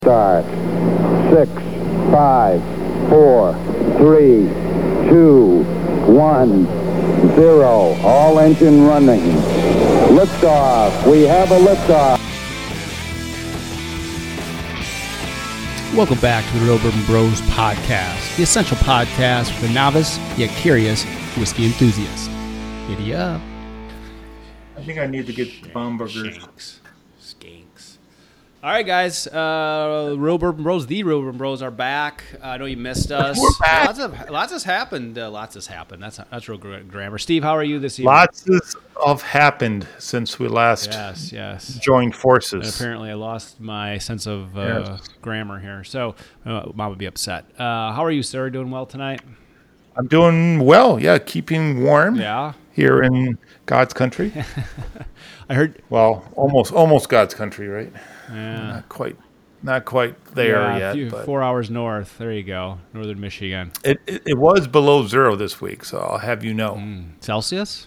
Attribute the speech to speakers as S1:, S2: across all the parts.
S1: Start. 6, 5, 4, 3, 2, 1, 0. All engine running. Liftoff. We have a liftoff.
S2: Welcome back to the Real Bourbon Bros podcast, the essential podcast for the novice yet curious whiskey enthusiast. Giddy up.
S3: I think I need to get Bomburgers.
S2: Skinks. All right, guys. Real Bourbon Bros, the Real Bourbon Bros are back. I know you missed us.
S3: We're back.
S2: Lots has happened. Lots has happened. That's real grammar. Steve, how are you this evening?
S3: Lots have happened since we last joined forces.
S2: And apparently, I lost my sense of grammar here, so Mom would be upset. How are you, sir? Doing well tonight?
S3: I'm doing well. Yeah, keeping warm.
S2: Yeah.
S3: Here in God's country.
S2: I heard.
S3: Well, almost God's country, right?
S2: Yeah.
S3: Not quite there yet.
S2: But 4 hours north. There you go, northern Michigan.
S3: It was below zero this week, so I'll have you know.
S2: Celsius?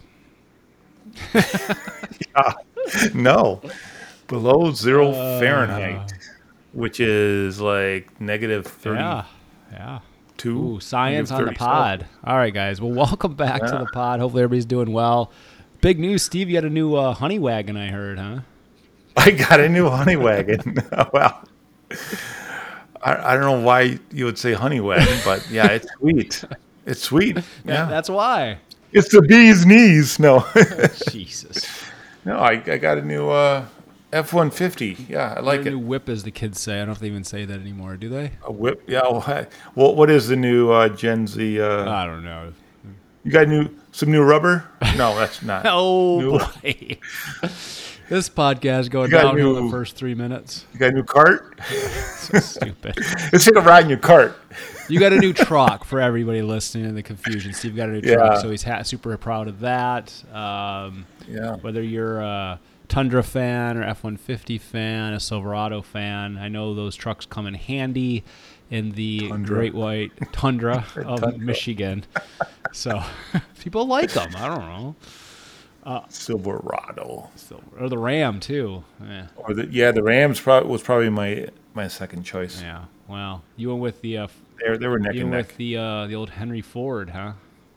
S3: No, below zero Fahrenheit, which is like negative 30.
S2: Yeah.
S3: Two.
S2: Ooh, science on the pod. All right, guys. Well, welcome back to the pod. Hopefully everybody's doing well. Big news, Steve. You got a new honey wagon, I heard, huh?
S3: I got a new honey wagon. Well, I don't know why you would say honey wagon, but yeah, it's sweet. It's sweet. Yeah,
S2: That's why.
S3: It's the bee's knees. No.
S2: Jesus.
S3: No, I got a new F-150. Yeah, I like
S2: A
S3: it.
S2: new whip, as the kids say. I don't know if they even say that anymore, do they?
S3: A whip. Yeah. Well, what is the new Gen Z?
S2: I don't know.
S3: You got some new rubber? No, that's not.
S2: Oh, boy. This podcast going downhill in the first 3 minutes.
S3: You got a new cart?
S2: So stupid.
S3: It's like a ride in your cart.
S2: You got a new truck for everybody listening in the confusion. Steve got a new truck, so he's super proud of that. Whether you're a Tundra fan or F-150 fan, a Silverado fan, I know those trucks come in handy in the Great White Tundra of Michigan. So people like them. I don't know.
S3: Silverado.
S2: Or the Ram, too. Yeah.
S3: Or the Rams was probably my second choice.
S2: Yeah. Well, you went with the
S3: they were neck and neck.
S2: with the old Henry Ford, huh?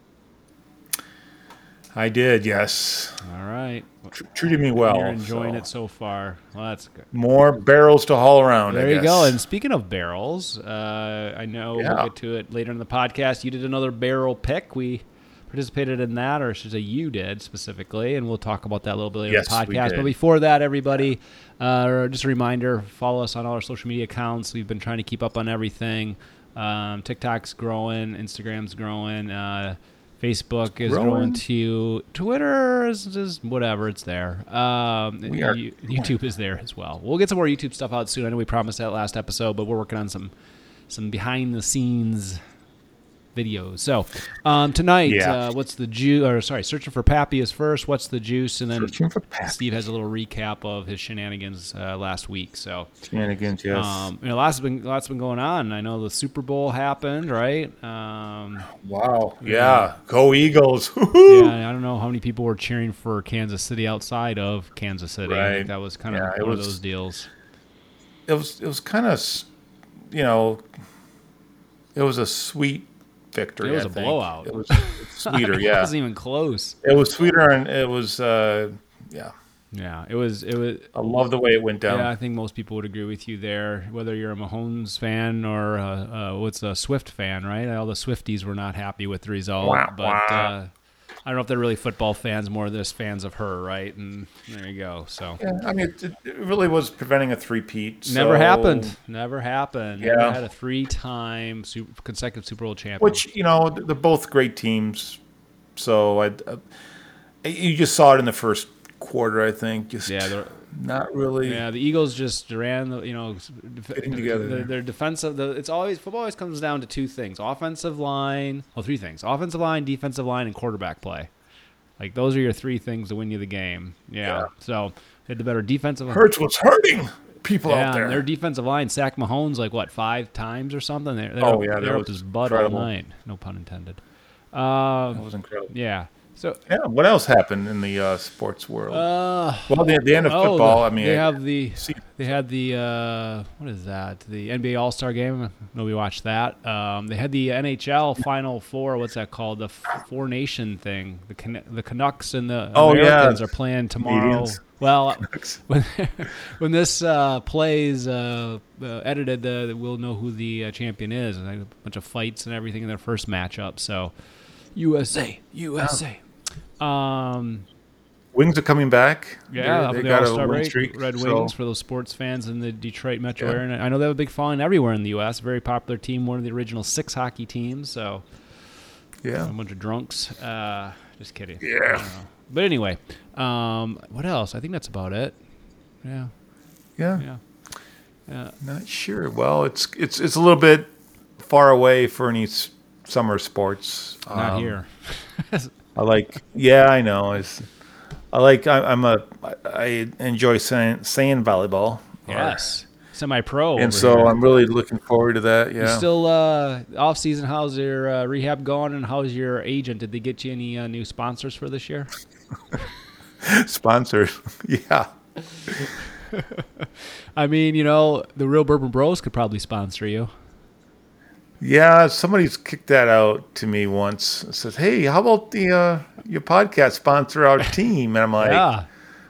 S3: I did, yes.
S2: All right.
S3: Treated me well.
S2: You're enjoying it so far. Well, that's good.
S3: More barrels to haul around.
S2: There
S3: I
S2: you
S3: guess.
S2: go. And speaking of barrels, I know we'll get to it later in the podcast. You did another barrel pick. We participated in that, or I should say you did specifically, and we'll talk about that a little bit later in the podcast. But before that, everybody, just a reminder, follow us on all our social media accounts. We've been trying to keep up on everything. TikTok's growing, Instagram's growing, Facebook is growing too. Twitter is just whatever, it's there. YouTube is there as well. We'll get some more YouTube stuff out soon. I know we promised that last episode, but we're working on some behind-the-scenes videos. So tonight, what's the juice? Searching for Pappy is first. What's the juice? And then Steve has a little recap of his shenanigans last week. So
S3: shenanigans, yes.
S2: Lots been going on. I know the Super Bowl happened, right?
S3: Wow. Yeah. Go Eagles.
S2: Yeah. I don't know how many people were cheering for Kansas City outside of Kansas City.
S3: Right.
S2: I think that was kind of one of those deals.
S3: It was kind of, it was a sweet victory.
S2: It was a blowout.
S3: It was sweeter, yeah.
S2: It wasn't even close.
S3: It was sweeter, and it was,
S2: Yeah, it was.
S3: I love the way it went down.
S2: Yeah, I think most people would agree with you there. Whether you're a Mahomes fan or a Swift fan, right? All the Swifties were not happy with the result, but I don't know if they're really football fans, more just fans of her, right? And there you go. So
S3: yeah, I mean, it really was preventing a three-peat.
S2: Never happened. Never
S3: Yeah.
S2: Never had a 3-time consecutive Super Bowl champion.
S3: Which, they're both great teams. So you just saw it in the first quarter, I think. Not really.
S2: Yeah, the Eagles just ran
S3: getting together.
S2: Their defensive. Football always comes down to two things: offensive line. Well, three things: offensive line, defensive line, and quarterback play. Like those are your three things to win you the game. Yeah. So they had the better defensive.
S3: Hurts was hurting people out there.
S2: And their defensive line sacked Mahomes 5 times or something. They're up his butt all night. No pun intended.
S3: That was incredible.
S2: Yeah. So
S3: yeah, what else happened in the sports world? Well, the end of football. I mean,
S2: they had the what is that? The NBA All-Star game. Nobody watched that. They had the NHL Final Four. What's that called? The Four Nation thing. The Canucks and the Americans are playing tomorrow.
S3: Canadians.
S2: Well, when this plays edited, we'll know who the champion is. And a bunch of fights and everything in their first matchup. So, USA.
S3: Wings are coming back.
S2: Yeah,
S3: they
S2: the
S3: got
S2: All-Star
S3: a win
S2: break,
S3: streak.
S2: Red Wings for those sports fans in the Detroit metro area. And I know they have a big following everywhere in the U.S. Very popular team, one of the original 6 hockey teams. So,
S3: yeah,
S2: a bunch of drunks. Just kidding.
S3: Yeah.
S2: But anyway, what else? I think that's about it. Yeah.
S3: Not sure. Well, it's a little bit far away for any summer sports.
S2: Not here.
S3: I know. I enjoy saying volleyball.
S2: Yes. Semi-pro.
S3: And so here. I'm really looking forward to that. Yeah.
S2: You're still off season. How's your rehab going, and how's your agent? Did they get you any new sponsors for this year?
S3: Sponsors, yeah.
S2: I mean, the Real Bourbon Bros could probably sponsor you.
S3: Yeah, somebody's kicked that out to me once. It says, "Hey, how about your podcast sponsor our team?" And I'm like,
S2: yeah.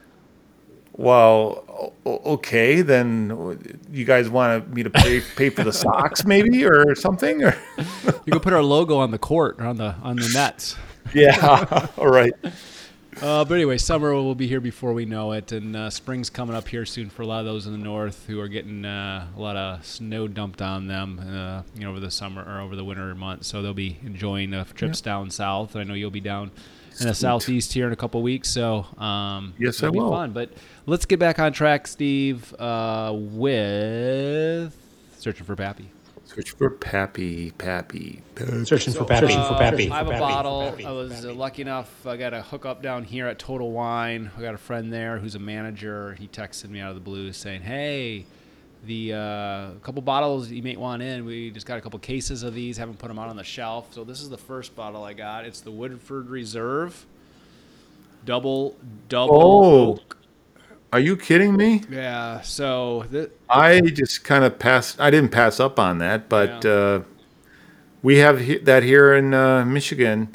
S3: Well, okay, then you guys want me to pay for the socks maybe or something? Or
S2: you can put our logo on the court or on the nets.
S3: Yeah, all right.
S2: But anyway, summer will be here before we know it, and spring's coming up here soon for a lot of those in the north who are getting a lot of snow dumped on them, over the summer or over the winter months. So they'll be enjoying trips down south. I know you'll be down in the southeast here in a couple of weeks. So
S3: yes,
S2: it'll be fun. But let's get back on track, Steve, with Searching for Pappy.
S3: Search for Pappy.
S4: Searching for Pappy.
S2: I have a bottle. I was lucky enough. I got a hookup down here at Total Wine. I got a friend there who's a manager. He texted me out of the blue saying, "Hey, the couple bottles you may want in. We just got a couple cases of these. Haven't put them out on the shelf. So this is the first bottle I got. It's the Woodford Reserve Double Oak."
S3: Are you kidding me?
S2: Yeah. So
S3: I just kind of passed. I didn't pass up on that, but we have that here in Michigan,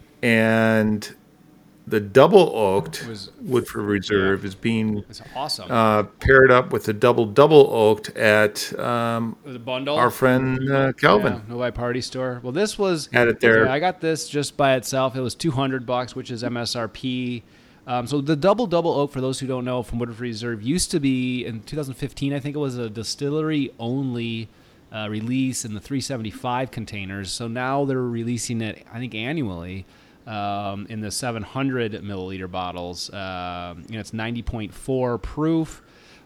S3: and the double oaked Woodford Reserve is being
S2: awesome.
S3: Paired up with the double oaked at
S2: the bundle.
S3: Our friend Calvin.
S2: Novi Party Store. Well, this was
S3: had it there.
S2: I got this just by itself. It was $200, which is MSRP. So the double oak, for those who don't know, from Woodford Reserve used to be in 2015. I think it was a distillery only release in the 375 containers. So now they're releasing it, I think, annually in the 700 milliliter bottles. It's 90.4 proof.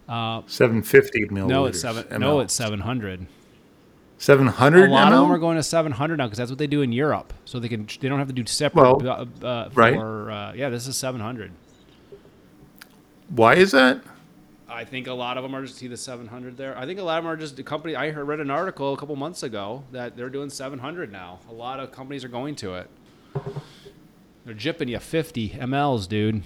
S3: 750 milliliters.
S2: No, it's 700.
S3: 700.
S2: A lot of them are going to 700 now because that's what they do in Europe. So they don't have to do separate.
S3: Right.
S2: This is 700.
S3: Why is that?
S2: I think a lot of them are just see the 700 there. I think a lot of them are just the company. I read an article a couple months ago that they're doing 700 now. A lot of companies are going to it. They're jipping you 50 mLs, dude.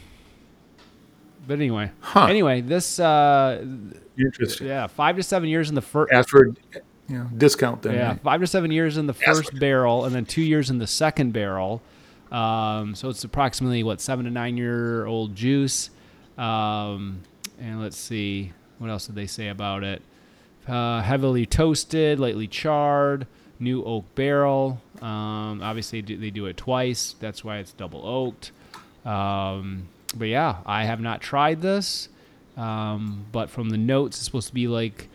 S2: But anyway, this
S3: interesting.
S2: Yeah, 5 to 7 years in the first.
S3: As for discount then.
S2: Yeah, 5 to 7 years in the first barrel, and then 2 years in the second barrel. So it's approximately 7 to 9 year old juice. And let's see, what else did they say about it? Heavily toasted, lightly charred, new oak barrel. Obviously, they do it twice. That's why it's double oaked. But yeah, I have not tried this. But from the notes, it's supposed to be like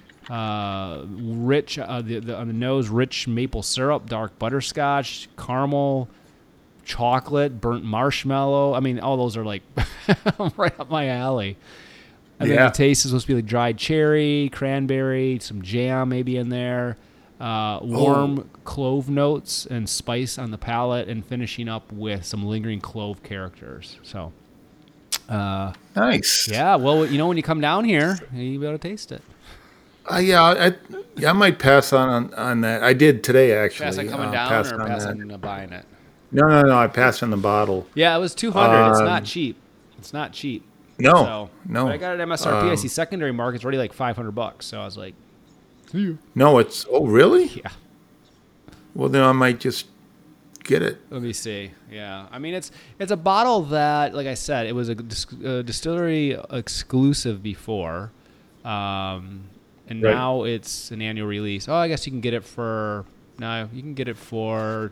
S2: rich on the nose, rich maple syrup, dark butterscotch, caramel, chocolate, burnt marshmallow. I mean, all those are like right up my alley. And then the taste is supposed to be like dried cherry, cranberry, some jam maybe in there, warm clove notes and spice on the palate, and finishing up with some lingering clove characters. So
S3: nice.
S2: Yeah, well, when you come down here, you'll be able to taste it.
S3: I might pass on that. I did today, actually.
S2: Pass on coming down or pass on buying it?
S3: No. I passed on the bottle.
S2: Yeah, it was $200. It's not cheap. It's not cheap.
S3: No.
S2: But I got it at MSRP. I see secondary market's already like $500. So I was like, see you.
S3: No, it's. Oh, really?
S2: Yeah.
S3: Well, then I might just get it.
S2: Let me see. Yeah, I mean it's a bottle that, like I said, it was a distillery exclusive before, and now it's an annual release. Oh, I guess you can get it for $280,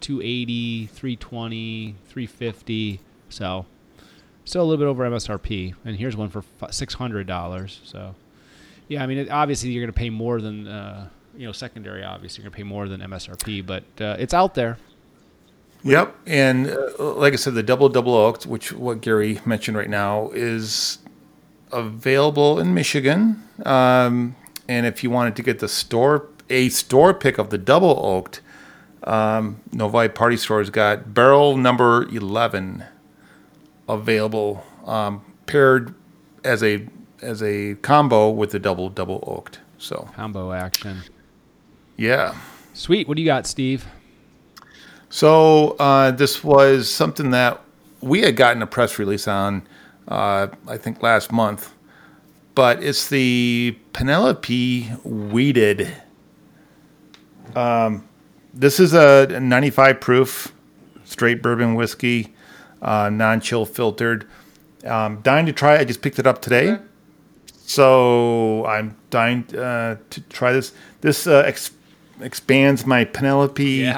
S2: $320, $350. So still a little bit over MSRP. And here's one for $600. So yeah, I mean obviously you're going to pay more than secondary. Obviously you're going to pay more than MSRP, but it's out there.
S3: Yep, and like I said, the double oaked, which what Gary mentioned right now, is available in Michigan. And if you wanted to get a store pick of the double oaked, Novi Party Store's got barrel number 11 available, paired as a combo with the double oaked. So
S2: combo action.
S3: Yeah.
S2: Sweet. What do you got, Steve?
S3: So this was something that we had gotten a press release on, I think last month, but it's the Penelope Weeded. This is a 95 proof straight bourbon whiskey, non-chill filtered. Dying to try it. I just picked it up today. Okay. So I'm dying to try this. This expands my Penelope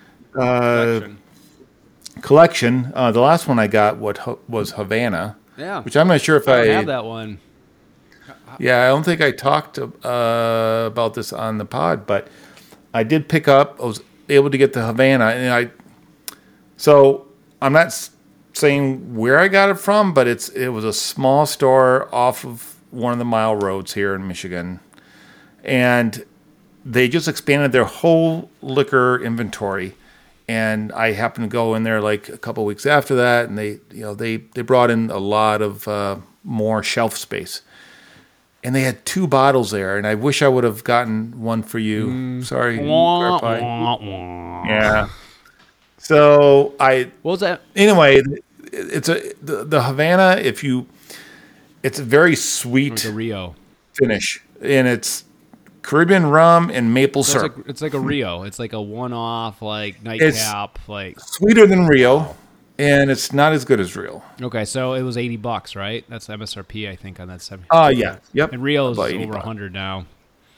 S3: collection. The last one I got was Havana.
S2: Yeah.
S3: Which I'm not sure if I
S2: have that one.
S3: Yeah, I don't think I talked about this on the pod, but I did pick up. I was able to get the Havana, and so I'm not saying where I got it from, but it was a small store off of one of the mile roads here in Michigan, and they just expanded their whole liquor inventory. And I happened to go in there like a couple of weeks after that, and they brought in a lot of more shelf space, and they had 2 bottles there. And I wish I would have gotten one for you. Sorry, Grandpa. Yeah. So
S2: what was that?
S3: Anyway, it's the Havana. It's a very sweet
S2: Rio
S3: finish, and it's Caribbean rum and maple syrup.
S2: It's like a Rio. It's like a one-off, like nightcap, like
S3: sweeter than Rio, and it's not as good as Rio.
S2: Okay, so it was $80, right? That's MSRP, I think, on that 7.
S3: Yeah, yep.
S2: And Rio is over 100 now.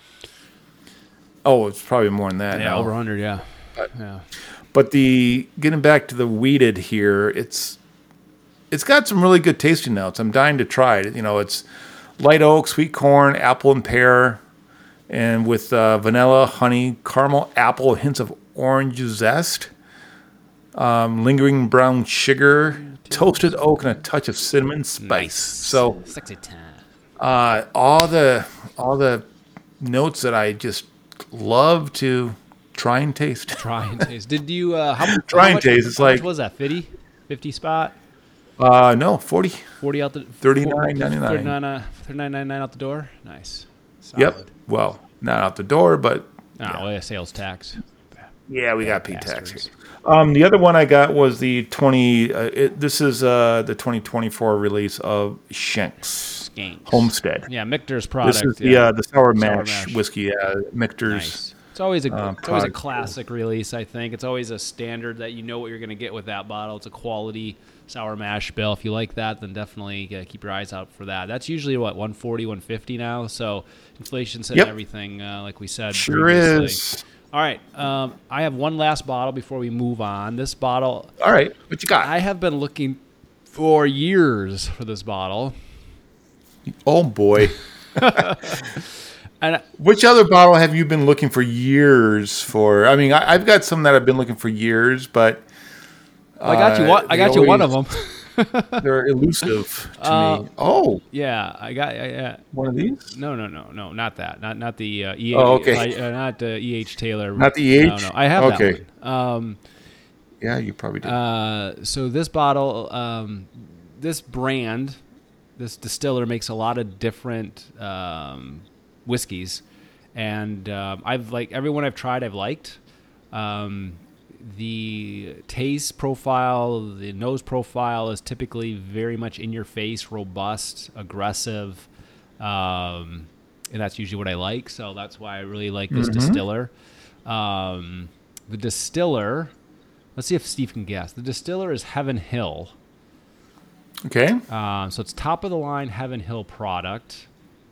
S3: Oh, it's probably more than that.
S2: Yeah,
S3: now.
S2: Over 100. Yeah.
S3: But getting back to the weeded here, it's got some really good tasting notes. I'm dying to try it. It's light oak, sweet corn, apple and pear. And with vanilla, honey, caramel, apple, hints of orange zest, lingering brown sugar, toasted oak, and a touch of cinnamon spice. Nice. So
S2: sexy time.
S3: All the notes that I just love to try and taste.
S2: Did you
S3: try and taste? It's
S2: how
S3: like
S2: much was that? 50 spot?
S3: No, 40.
S2: 40 out the
S3: $39.99.
S2: $39.99 out the door. Nice. Solid.
S3: Yep. Well, not out the door, but
S2: sales tax.
S3: Yeah, we got paid tax here. The other one I got was the 20. This is the 2024 release of Shanks Homestead.
S2: Yeah, Michter's product.
S3: This is the sour mash whiskey. Michter's.
S2: Nice. It's always a classic release. I think it's always a standard that you know what you're going to get with that bottle. It's a quality sour mash bill. If you like that, then definitely keep your eyes out for that. That's usually what, 140, 150 now. So inflation's hitting everything, like we said.
S3: Sure
S2: previously.
S3: Is.
S2: All right. I have one last bottle before we move on. This bottle.
S3: All right. What you got?
S2: I have been looking for years for this bottle.
S3: Oh boy.
S2: And
S3: which other bottle have you been looking for years for? I mean, I've got some that I've been looking for years, but
S2: I got you one of them.
S3: They're elusive to me. Oh,
S2: yeah, I got
S3: one of these.
S2: No, not that. Not the EH.
S3: Oh, okay.
S2: Not the EH Taylor.
S3: Not the EH.
S2: No, I have that one.
S3: Yeah, you probably did.
S2: So this bottle, this brand, this distiller makes a lot of different whiskeys, and I've everyone I've tried, I've liked. The taste profile, the nose profile is typically very much in your face, robust, aggressive, and that's usually what I like. So that's why I really like this distiller. The distiller, let's see if Steve can guess. The distiller is Heaven Hill.
S3: Okay.
S2: So it's top of the line Heaven Hill product.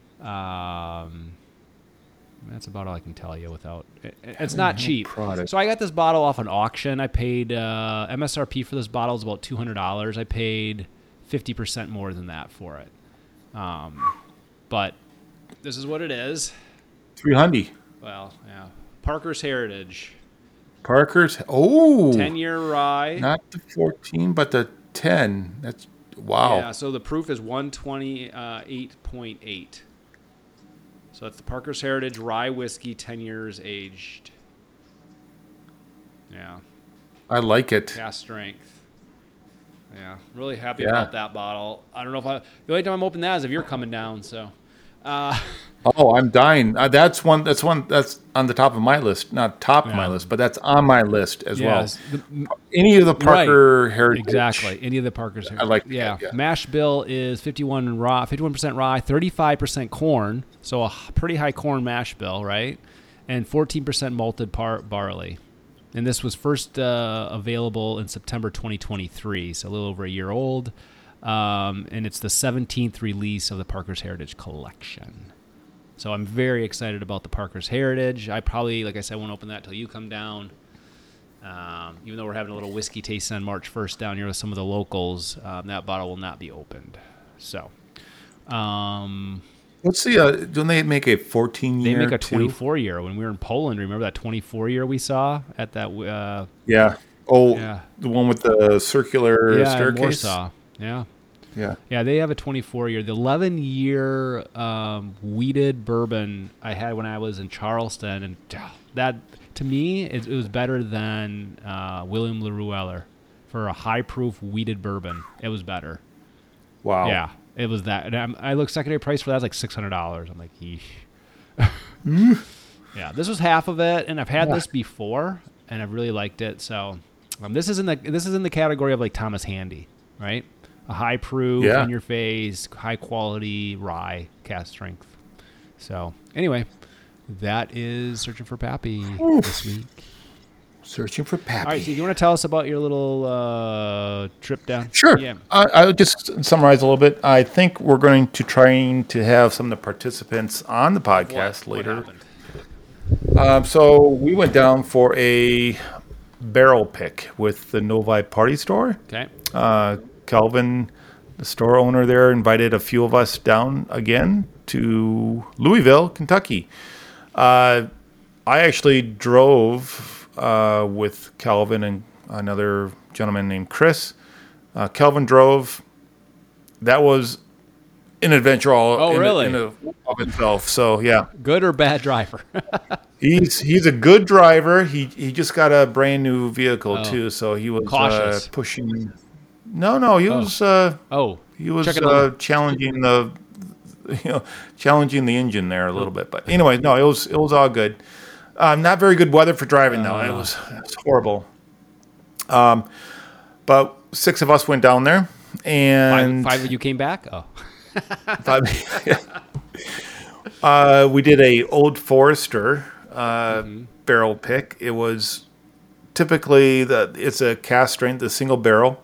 S2: That's about all I can tell you without. It's not cheap.
S3: Product.
S2: So I got this bottle off an auction. I paid MSRP for this bottle is about $200. I paid 50% more than that for it. But this is what it is.
S3: $300.
S2: Well, yeah. Parker's Heritage.
S3: Parker's. Oh.
S2: 10-year rye.
S3: Not the 14, but the 10. That's wow.
S2: Yeah. So the proof is 128.8. So that's the Parker's Heritage Rye Whiskey, 10 years aged. Yeah.
S3: I like it.
S2: Cask strength. Yeah. Really happy about that bottle. I don't know if the only time I'm opening that is if you're coming down. So.
S3: I'm dying. That's one that's on the top of my list. Not top of my list, but that's on my list as well. Any of the Parker Heritage.
S2: Exactly. Any of the Parker's Heritage.
S3: I like
S2: yeah. Mash bill is 51% rye, 35% corn. So a pretty high corn mash bill, right? And 14% malted barley. And this was first available in September 2023, so a little over a year old. And it's the 17th release of the Parker's Heritage collection. So I'm very excited about the Parker's Heritage. I probably, like I said, won't open that till you come down. Even though we're having a little whiskey tasting on March 1st down here with some of the locals, that bottle will not be opened. So,
S3: let's see. Don't they make a 14-year?
S2: They make a 24-year. When we were in Poland, remember that 24-year we saw at that?
S3: Yeah. The one with the circular staircase.
S2: In Warsaw. Yeah. Yeah, they have a 24-year. The 11-year wheated bourbon I had when I was in Charleston, and that, to me, it was better than William LaRue Eller for a high-proof wheated bourbon. It was better.
S3: Wow.
S2: Yeah, it was that. And I looked secondary price for that, was like $600. I'm like, yeesh. Yeah, this was half of it, and I've had this before, and I've really liked it. So this is in the category of like Thomas Handy, right? A high proof, in your face, high quality rye cask strength. So anyway, that is Searching for Pappy this week.
S3: Searching for Pappy.
S2: All right, so you want to tell us about your little trip down?
S3: Sure.
S2: Yeah.
S3: I'll just summarize a little bit. I think we're going to try to have some of the participants on the podcast later.
S2: What happened?
S3: So we went down for a barrel pick with the Novi Party Store.
S2: Okay.
S3: Calvin, the store owner there, invited a few of us down again to Louisville, Kentucky. I actually drove with Calvin and another gentleman named Chris. Calvin drove. That was an adventure in of itself. So yeah,
S2: good or bad driver?
S3: He's a good driver. He just got a brand new vehicle too, so he was
S2: cautious.
S3: Pushing. No, he was. He was challenging challenging the engine there a little bit. But anyway, no, it was all good. Not very good weather for driving though. It was horrible. But 6 of us went down there, and
S2: 5 of you came back. Oh,
S3: 5. We did a Old Forester barrel pick. It was typically it's a cask strength, the single barrel.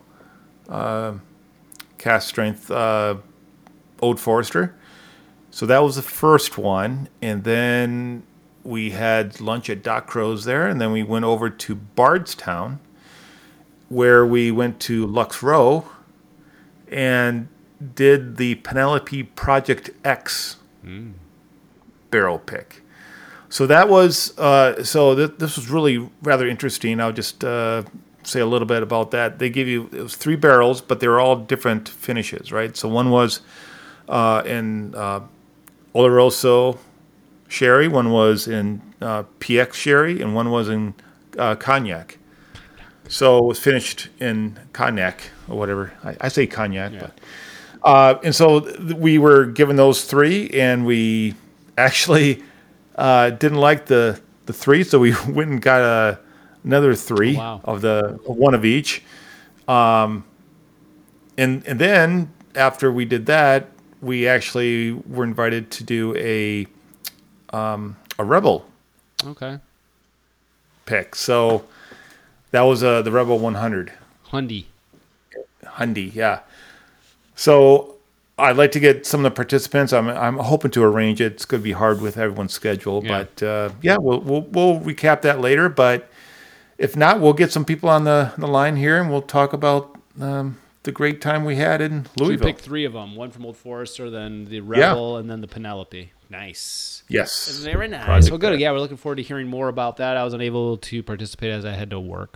S3: Cask strength Old Forester. So that was the first one, and then we had lunch at Doc Crow's there, and then we went over to Bardstown, where we went to Lux Row and did the Penelope Project X barrel pick. So that was this was really rather interesting. I'll just say a little bit about that. They give you, it was 3 barrels, but they were all different finishes, right? So one was in Oloroso sherry, one was in PX sherry, and one was in cognac. So it was finished in cognac or whatever. I say cognac, but and so we were given those 3, and we actually didn't like the 3, so we went and got another 3 of one of each. And then after we did that, we actually were invited to do a Rebel pick. So that was the Rebel 100.
S2: Hyundai,
S3: yeah. So I'd like to get some of the participants. I'm hoping to arrange it. It's going to be hard with everyone's schedule, but we'll recap that later. But if not, we'll get some people on the line here, and we'll talk about the great time we had in Louisville. So you
S2: picked 3 of them: one from Old Forester, then the Rebel, and then the Penelope. Nice.
S3: Yes.
S2: Very nice. Well, good. Yeah, we're looking forward to hearing more about that. I was unable to participate as I had to work.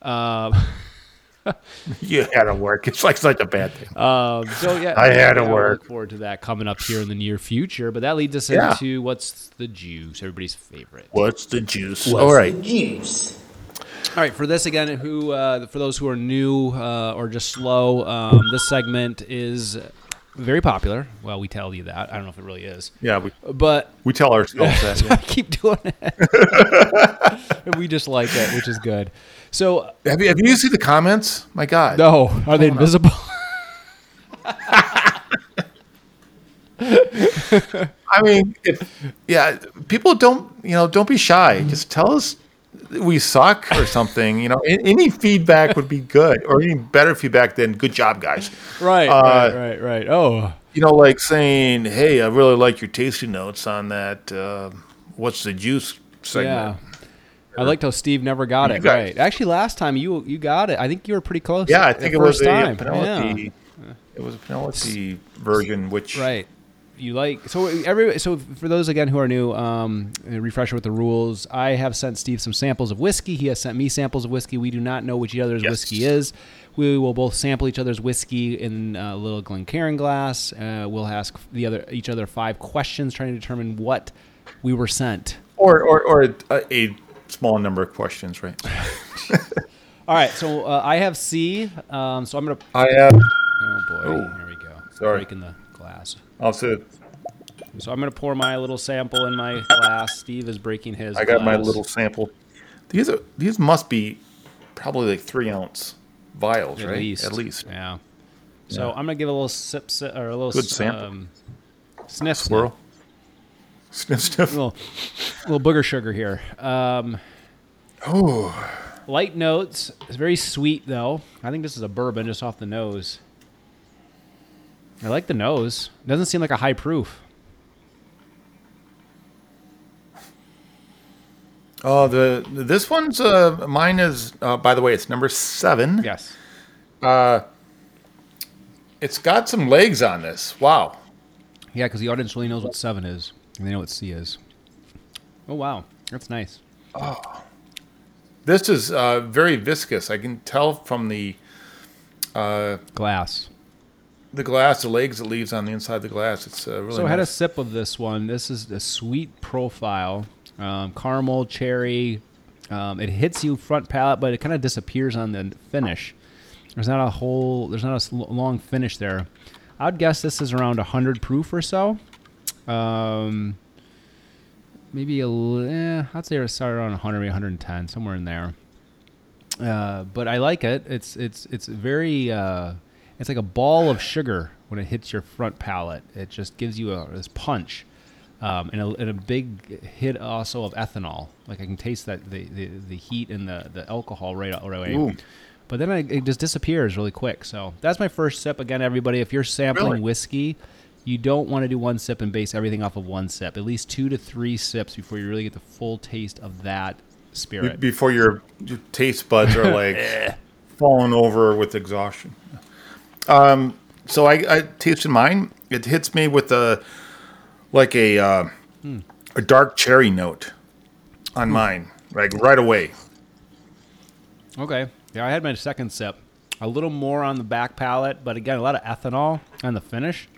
S3: You had to work. It's like such a bad thing.
S2: I
S3: had to work.
S2: Look forward to that coming up here in the near future. But that leads us into what's the juice, everybody's favorite.
S3: What's the juice? All right.
S2: All right. For this again, for those who are new or just slow, this segment is very popular. Well, we tell you that. I don't know if it really is.
S3: Yeah,
S2: we
S3: tell ourselves that. Yeah.
S2: I keep doing it. We just like it, which is good. So,
S3: have you seen the comments? My God.
S2: No. Are they invisible?
S3: I mean, people don't be shy. Just tell us we suck or something. Any feedback would be good, or any better feedback than "good job, guys."
S2: Right. Oh.
S3: Like saying, "Hey, I really like your tasting notes on that. What's the juice segment?"
S2: Yeah. I liked how Steve never got it right. Actually, last time you got it. I think you were pretty close.
S3: Yeah, I think it was
S2: a
S3: Penelope. Yeah. It was a Penelope version, which
S2: you like. So for those again who are new, refresher with the rules. I have sent Steve some samples of whiskey. He has sent me samples of whiskey. We do not know which each other's whiskey is. We will both sample each other's whiskey in a little Glencairn glass. We'll ask each other 5 questions, trying to determine what we were sent,
S3: or a small number of questions, right?
S2: All right, so I have C. So I'm gonna.
S3: I have.
S2: Oh boy! Here we go.
S3: Sorry,
S2: breaking the glass.
S3: I'll sit.
S2: So I'm gonna pour my little sample in my glass. Steve is breaking his.
S3: I got my little sample. These must be probably like 3-ounce vials,
S2: at
S3: right?
S2: Least.
S3: At least.
S2: Yeah. So I'm gonna give a little sip or a little
S3: good sample.
S2: Sniff.
S3: Swirl. Sniff.
S2: A little booger sugar here. Light notes. It's very sweet, though. I think this is a bourbon just off the nose. I like the nose. It doesn't seem like a high proof.
S3: Oh, this one's mine is by the way, it's number 7.
S2: Yes.
S3: It's got some legs on this. Wow.
S2: Yeah, because the audience really knows what 7 is. And they know what C is. Oh, wow. That's nice.
S3: Oh. This is very viscous. I can tell from the
S2: glass.
S3: The glass, the legs it leaves on the inside of the glass. It's really
S2: So I had a sip of this one. This is a sweet profile. Caramel, cherry. It hits you front palate, but it kind of disappears on the finish. There's not a long finish there. I would guess this is around 100 proof or so. Maybe I'd say it started around 100, maybe 110, somewhere in there. But I like it. It's very it's like a ball of sugar when it hits your front palate. It just gives you this punch, and a big hit also of ethanol. Like I can taste that the heat and the alcohol right away.
S3: Ooh.
S2: But then it just disappears really quick. So that's my first sip. Again, everybody, if you're sampling whiskey, you don't want to do one sip and base everything off of one sip. At least 2 to 3 sips before you really get the full taste of that spirit.
S3: Before your taste buds are like falling over with exhaustion. So I tasted mine. It hits me with a dark cherry note on mine, like right away.
S2: Okay. Yeah, I had my second sip. A little more on the back palate, but again, a lot of ethanol on the finish.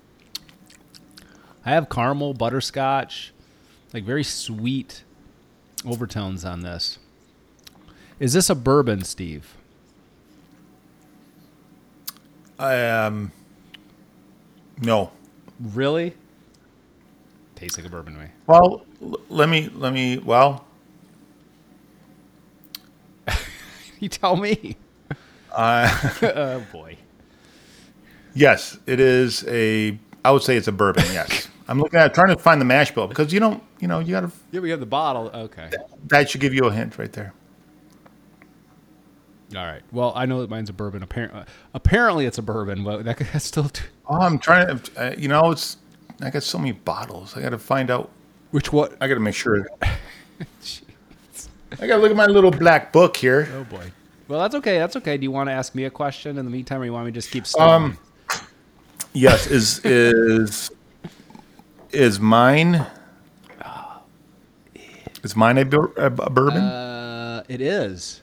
S2: I have caramel, butterscotch, like very sweet overtones on this. Is this a bourbon, Steve?
S3: No.
S2: Really? Tastes like a bourbon way.
S3: Well, let me. Well,
S2: You tell me. Oh boy.
S3: Yes, it is I would say it's a bourbon. Yes, I'm trying to find the mash bill because you got to.
S2: Yeah, we have the bottle. Okay.
S3: That should give you a hint right there.
S2: All right. Well, I know that mine's a bourbon. Apparently, it's a bourbon, but that's still.
S3: I'm trying to. It's. I got so many bottles. I got to find out
S2: which one.
S3: I got to make sure. I got to look at my little black book here.
S2: Oh boy. Well, that's okay. That's okay. Do you want to ask me a question in the meantime, or you want me to just keep studying?
S3: Yes. Is mine? Is mine a bourbon?
S2: It is.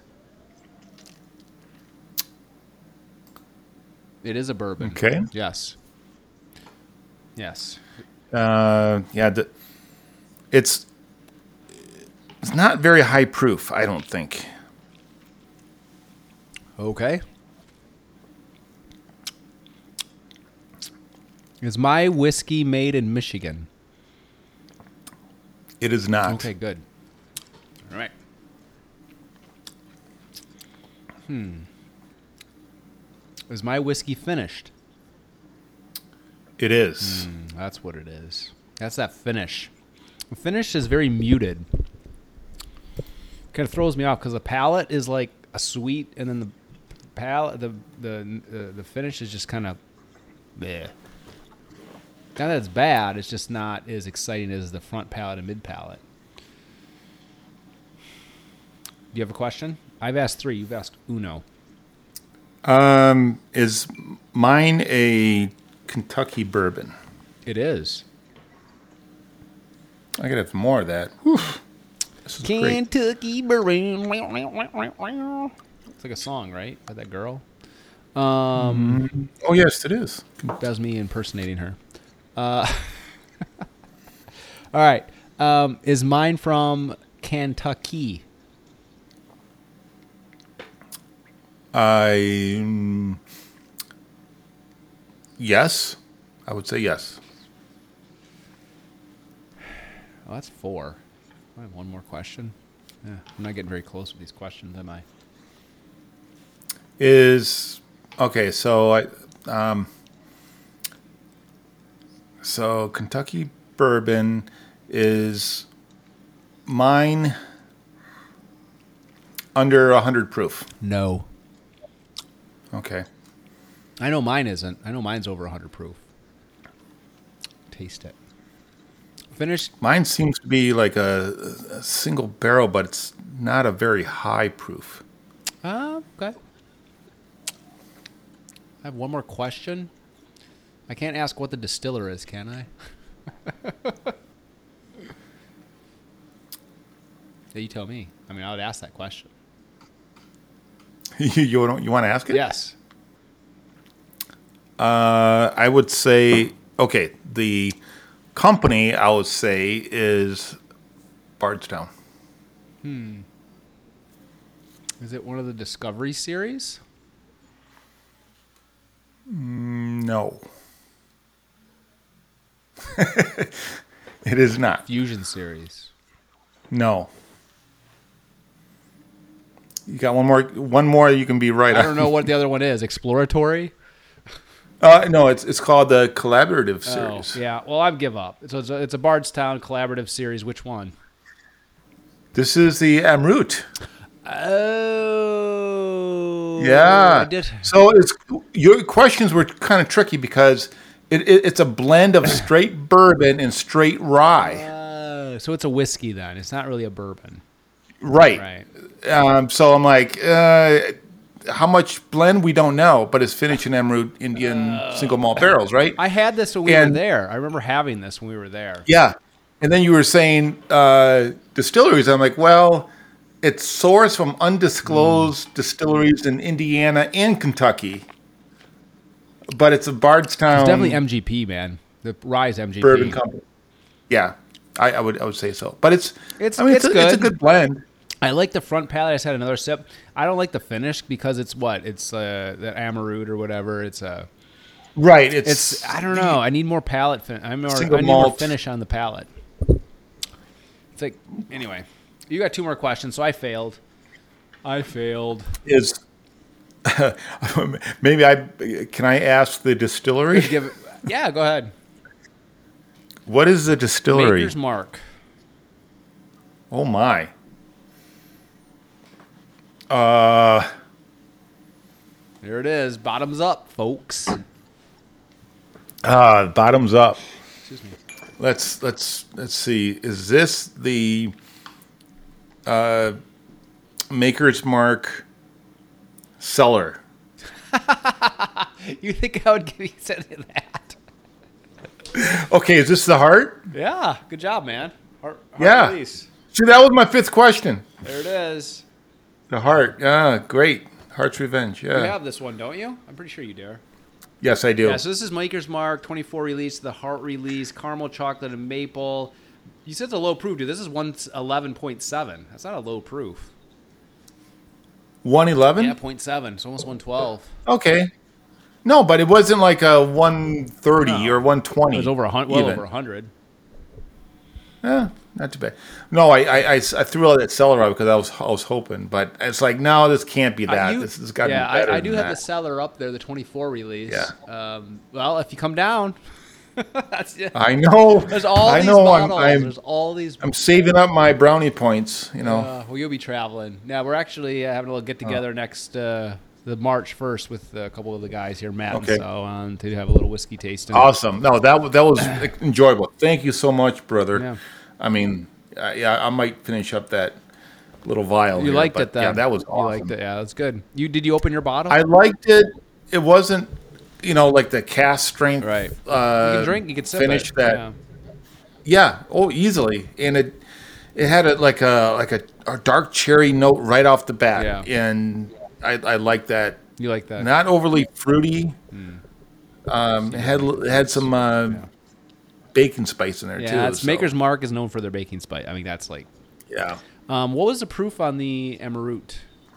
S2: It is a bourbon.
S3: Okay.
S2: Yes. Yes.
S3: It's not very high proof, I don't think.
S2: Okay. Is my whiskey made in Michigan?
S3: It is not.
S2: Okay, good. All right. Is my whiskey finished?
S3: It is.
S2: That's what it is. That's that finish. The finish is very muted. Kind of throws me off because the palate is like a sweet, and then the palate, the finish is just kind of bleh. Not that it's bad, it's just not as exciting as the front palate and mid palate. Do you have a question? I've asked 3. You've asked uno.
S3: Is mine a Kentucky bourbon?
S2: It is.
S3: I gotta have more of that. Whew. This is
S2: Kentucky bourbon. It's like a song, right? By that girl.
S3: Oh yes, it is.
S2: That was me impersonating her. All right. Is mine from Kentucky?
S3: Yes. I would say yes.
S2: Oh, that's 4. I have one more question. Yeah, I'm not getting very close with these questions, am I?
S3: Okay, so so Kentucky bourbon is mine under 100 proof.
S2: No.
S3: Okay.
S2: I know mine isn't. I know mine's over 100 proof. Taste it. Finished.
S3: Mine seems to be like a single barrel, but it's not a very high proof.
S2: Okay. I have one more question. I can't ask what the distiller is, can I? Yeah, you tell me. I mean, I would ask that question.
S3: You want to ask it?
S2: Yes.
S3: I would say, okay, the company I would say is Bardstown.
S2: Is it one of the Discovery series?
S3: No. It is not.
S2: Fusion series.
S3: No. You got one more you can be right on.
S2: I don't know what the other one is. Exploratory?
S3: No, it's called the Collaborative series.
S2: Oh, yeah. Well, I give up. So it's a Bardstown Collaborative series. Which one?
S3: This is the Amrut.
S2: Oh.
S3: Yeah.
S2: I did.
S3: So your questions were kind of tricky because it's a blend of straight bourbon and straight rye.
S2: So it's a whiskey then. It's not really a bourbon.
S3: Right. So I'm like, how much blend we don't know, but it's finished in Amrut Indian single malt barrels, right?
S2: I had this when we were there. I remember having this when we were there.
S3: Yeah. And then you were saying distilleries. I'm like, well, it's sourced from undisclosed distilleries in Indiana and Kentucky, but it's a Bardstown.
S2: It's definitely MGP, man. The Rye's MGP.
S3: Bourbon company. Yeah, I would say so. But it's good. It's a good blend.
S2: I like the front palate. I just had another sip. I don't like the finish because it's what? It's the Amrut or whatever. It's a
S3: right.
S2: It's I don't know. I need more palate. I need more finish on the palate. It's like anyway. You got 2 more questions, so I failed. I failed.
S3: Is maybe can I ask the distillery?
S2: Yeah, go ahead.
S3: What is the distillery?
S2: Maker's Mark.
S3: Oh my.
S2: There it is. Bottoms up, folks.
S3: Bottoms up.
S2: Excuse me.
S3: Let's see. Is this the Maker's Mark cellar?
S2: You think I would give you something of that?
S3: Okay, is this the heart?
S2: Yeah, good job, man. Heart
S3: yeah.
S2: Release.
S3: See, that was my 5th question.
S2: There it is.
S3: The heart. Yeah, great. Heart's Revenge. Yeah.
S2: You have this one, don't you? I'm pretty sure you do.
S3: Yes, I do.
S2: Yeah, so this is Maker's Mark 24 release, the heart release, caramel chocolate and maple. You said it's a low proof, dude. This is 111.7. That's not a low proof.
S3: 111?
S2: Yeah, 0.7. It's almost 112.
S3: Okay. No, but it wasn't like a 130 or 120.
S2: It was over 100. Well, over 100.
S3: Yeah, not too bad. No, I threw all that cellar out because I was hoping, but it's like, no, this can't be that. This has got to be better.
S2: I do have the cellar up there, the 24 release.
S3: Yeah.
S2: Well, if you come down, that's it.
S3: I know.
S2: There's all these bottles. There's all these.
S3: I'm saving up my brownie points.
S2: Well, you'll be traveling. Now we're actually having a little get together next. The March 1st with a couple of the guys here, Matt and so on, to have a little whiskey tasting.
S3: Awesome. No, that was enjoyable. Thank you so much, brother.
S2: Yeah.
S3: I mean, I might finish up that little vial.
S2: You liked it, then?
S3: Yeah, that was awesome.
S2: You liked it. Yeah, that's good. Did you open your bottle?
S3: I liked it. It wasn't, like the cast strength.
S2: Right. You can drink. You can sip
S3: finish
S2: it.
S3: that. Yeah. Oh, easily. And it had a dark cherry note right off the bat.
S2: Yeah.
S3: And I like that.
S2: You like that?
S3: Not overly fruity. It had some bacon spice in there too.
S2: Yeah, Maker's Mark is known for their bacon spice. I mean, that's like.
S3: Yeah.
S2: What was the proof on the Emerald?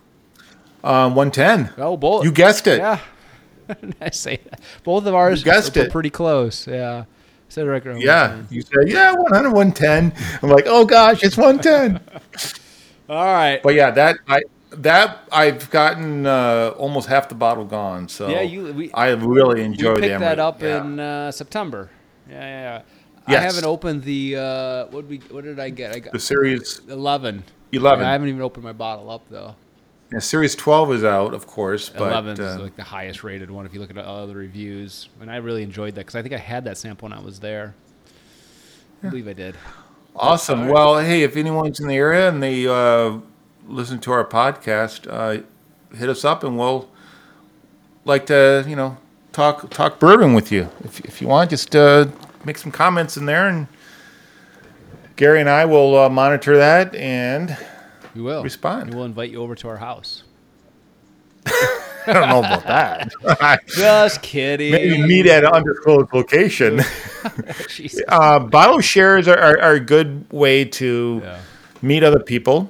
S3: 110.
S2: Oh, both.
S3: You guessed it.
S2: Yeah. I say that. Both of ours were pretty close. Yeah. Said right.
S3: Yeah. You said 100, 110. I'm like, oh gosh, it's 110.
S2: All right.
S3: But yeah, that I've gotten almost half the bottle gone, so yeah, I really enjoyed it.
S2: We picked that up in September. Yeah. Yes. I haven't opened the what did I get? I got
S3: the series
S2: 11.
S3: 11.
S2: I haven't even opened my bottle up though.
S3: Yeah, series 12 is out, of course, but
S2: 11 is like the highest rated one if you look at all the reviews, and I really enjoyed that because I think I had that sample when I was there. I believe I did.
S3: Awesome. Well, hey, if anyone's in the area and they listen to our podcast, hit us up and we'll like to talk bourbon with you. If you want, just make some comments in there, and Gary and I will monitor that and
S2: we will
S3: respond.
S2: We will invite you over to our house.
S3: I don't know about that.
S2: Just kidding.
S3: Maybe meet at an undisclosed location. Bottle shares are a good way to meet other people.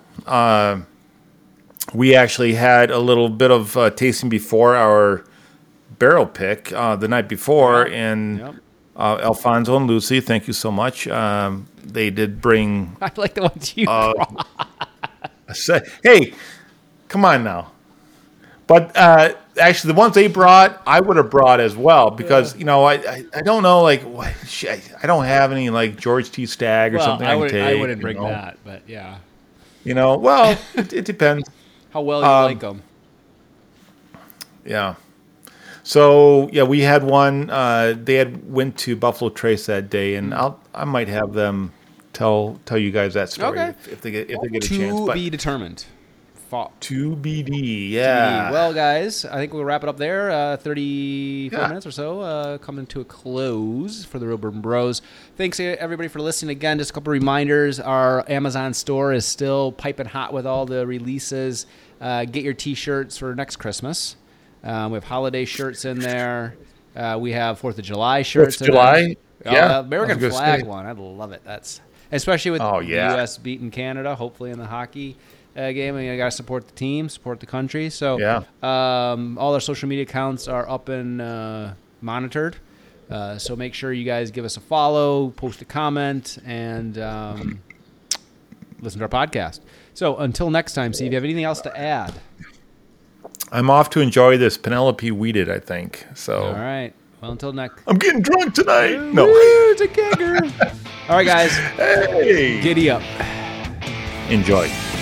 S3: We actually had a little bit of tasting before our barrel pick the night before, and Alfonso and Lucy, thank you so much. They did bring.
S2: I like the ones you brought.
S3: Hey, come on now. But actually, the ones they brought, I would have brought as well because I don't know, like I don't have any like George T. Stagg or something. I
S2: wouldn't bring that, but yeah.
S3: Well, it depends.
S2: How well you like them.
S3: Yeah. So yeah, we had one. They went to Buffalo Trace that day, and I might have them tell you guys that story if they get a chance.
S2: To be determined.
S3: To BD, yeah.
S2: Well, guys, I think we'll wrap it up there. 34 minutes or so coming to a close for the Real Bourbon Bros. Thanks, everybody, for listening again. Just a couple reminders. Our Amazon store is still piping hot with all the releases. Get your T-shirts for next Christmas. We have holiday shirts in there. We have 4th of July shirts.
S3: 4th of July?
S2: Yeah. American flag one. I love it. That's especially with the U.S. beating Canada, hopefully in the hockey game. And you got to support the team, support the country. So all our social media accounts are up and monitored. So make sure you guys give us a follow, post a comment, and listen to our podcast. So until next time, Steve, you have anything else to add?
S3: I'm off to enjoy this Penelope Wheated, I think. So.
S2: All right. Well, until next.
S3: I'm getting drunk tonight.
S2: No. It's a kegger. All right, guys.
S3: Hey.
S2: Giddy up.
S3: Enjoy.